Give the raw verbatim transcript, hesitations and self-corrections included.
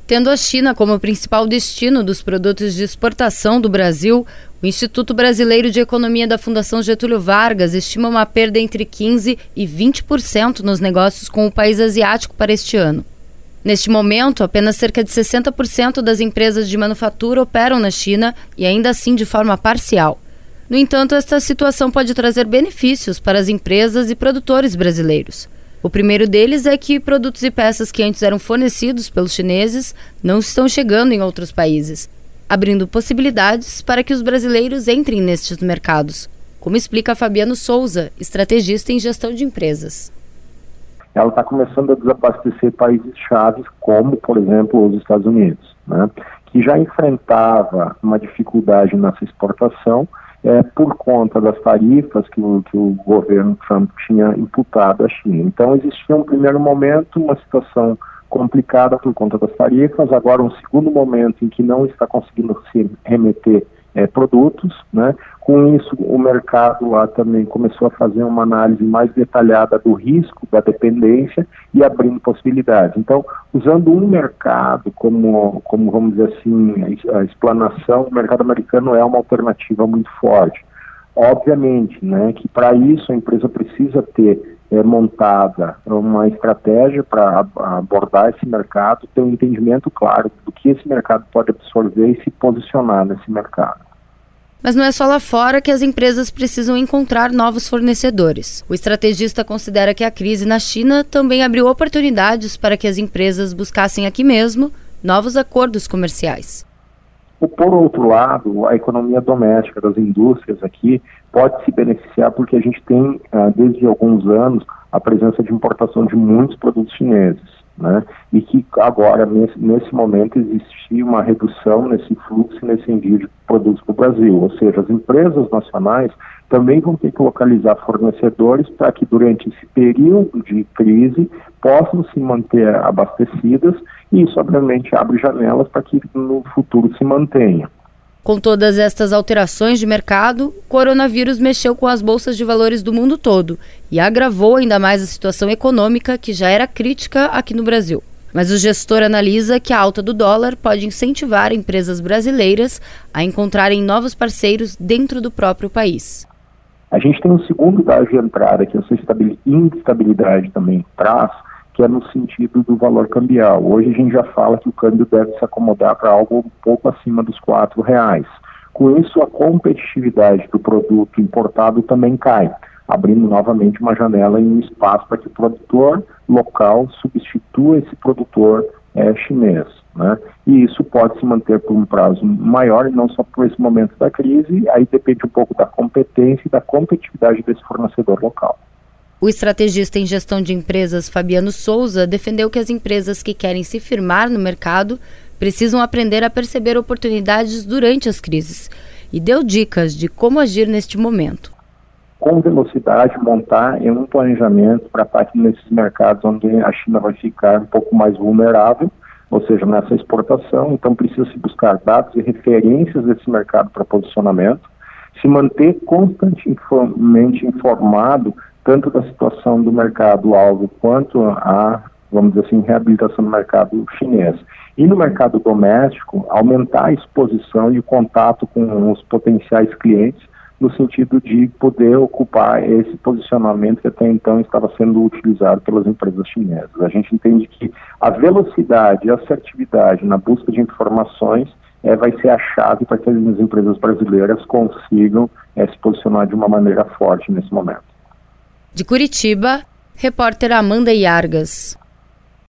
Tendo a China como principal destino dos produtos de exportação do Brasil, o Instituto Brasileiro de Economia da Fundação Getúlio Vargas estima uma perda entre quinze por cento e vinte por cento nos negócios com o país asiático para este ano. Neste momento, apenas cerca de sessenta por cento das empresas de manufatura operam na China e ainda assim de forma parcial. No entanto, esta situação pode trazer benefícios para as empresas e produtores brasileiros. O primeiro deles é que produtos e peças que antes eram fornecidos pelos chineses não estão chegando em outros países, abrindo possibilidades para que os brasileiros entrem nestes mercados, como explica Fabiano Souza, estrategista em gestão de empresas. Ela está começando a desabastecer países chaves, como, por exemplo, os Estados Unidos, né, que já enfrentava uma dificuldade nessa exportação é, por conta das tarifas que o, que o governo Trump tinha imputado à China. Então, existia um primeiro momento, uma situação complicada por conta das tarifas, agora um segundo momento em que não está conseguindo se remeter é, produtos, né? Com isso o mercado lá também começou a fazer uma análise mais detalhada do risco, da dependência e abrindo possibilidades. Então, usando um mercado como, como vamos dizer assim, a explanação, o mercado americano é uma alternativa muito forte. Obviamente, né, que para isso a empresa precisa ter é, montada uma estratégia para abordar esse mercado, ter um entendimento claro do que esse mercado pode absorver e se posicionar nesse mercado. Mas não é só lá fora que as empresas precisam encontrar novos fornecedores. O estrategista considera que a crise na China também abriu oportunidades para que as empresas buscassem aqui mesmo novos acordos comerciais. Por outro lado, a economia doméstica das indústrias aqui pode se beneficiar porque a gente tem, desde alguns anos, a presença de importação de muitos produtos chineses, né? E que agora, nesse, nesse momento, existe uma redução nesse fluxo, nesse envio de produtos para o Brasil. Ou seja, as empresas nacionais também vão ter que localizar fornecedores para que durante esse período de crise possam se manter abastecidas e isso, obviamente, abre janelas para que no futuro se mantenha. Com todas estas alterações de mercado, o coronavírus mexeu com as bolsas de valores do mundo todo e agravou ainda mais a situação econômica que já era crítica aqui no Brasil. Mas o gestor analisa que a alta do dólar pode incentivar empresas brasileiras a encontrarem novos parceiros dentro do próprio país. A gente tem um segundo dado de entrada que essa instabilidade também traz, que é no sentido do valor cambial. Hoje a gente já fala que o câmbio deve se acomodar para algo um pouco acima dos quatro reais. Com isso, a competitividade do produto importado também cai, abrindo novamente uma janela e um espaço para que o produtor local substitua esse produtor é, chinês, né? E isso pode se manter por um prazo maior e não só por esse momento da crise, aí depende um pouco da competência e da competitividade desse fornecedor local. O estrategista em gestão de empresas Fabiano Souza defendeu que as empresas que querem se firmar no mercado precisam aprender a perceber oportunidades durante as crises e deu dicas de como agir neste momento. Com velocidade, montar em um planejamento para estar aqui nesses mercados onde a China vai ficar um pouco mais vulnerável, ou seja, nessa exportação. Então precisa se buscar dados e referências desse mercado para posicionamento, se manter constantemente informado tanto da situação do mercado-alvo quanto a, vamos dizer assim, reabilitação do mercado chinês. E no mercado doméstico, aumentar a exposição e o contato com os potenciais clientes, no sentido de poder ocupar esse posicionamento que até então estava sendo utilizado pelas empresas chinesas. A gente entende que a velocidade e a assertividade na busca de informações é, vai ser a chave para que as empresas brasileiras consigam é, se posicionar de uma maneira forte nesse momento. De Curitiba, repórter Amanda Iargas.